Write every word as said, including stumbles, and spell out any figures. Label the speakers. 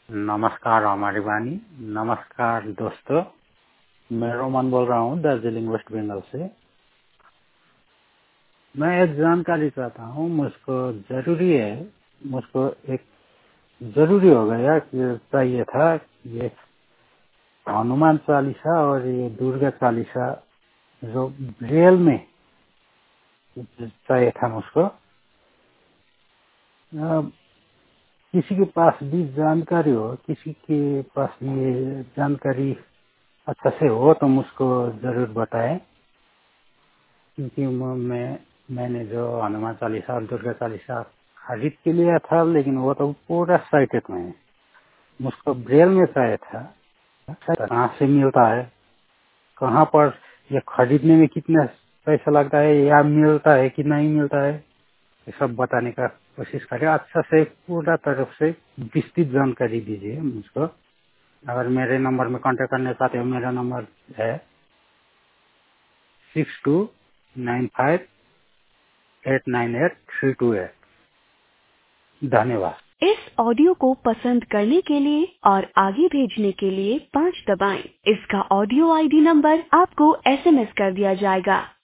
Speaker 1: नमस्कार हमारी वाणी। नमस्कार दोस्तों, मैं रोमन बोल रहा हूँ दार्जिलिंग वेस्ट बंगाल से। मैं एक जानकारी चाहता हूँ, मुझको जरूरी है, मुझको एक जरूरी हो गया कि चाहिए था। ये हनुमान चालीसा और ये दुर्गा चालीसा जो रियल में चाहिए था मुझको। अ, किसी के पास भी जानकारी हो, किसी के पास ये जानकारी अच्छा से हो तो मुझको जरूर बताएं, क्योंकि मैं मैंने जो हनुमान चालीसा और दुर्गा चालीसा खरीद के लिया था, लेकिन वो तो पूरा साइटेड में है। मुझको ब्रेल में चाहिए था। कहाँ से मिलता है, कहाँ पर ये खरीदने में कितना पैसा लगता है, या मिलता है कि नहीं मिलता है, ये सब बताने का कोशिश करें। अच्छा से पूरा तरफ से विस्तृत जानकारी दीजिए मुझको। अगर मेरे नंबर में कांटेक्ट करना चाहते हो, मेरा नंबर है six two nine five eight nine eight three two eight. धन्यवाद। इस ऑडियो को पसंद करने के लिए और आगे भेजने के लिए पाँच दबाएं। इसका ऑडियो आईडी नंबर आपको एसएमएस कर दिया जाएगा।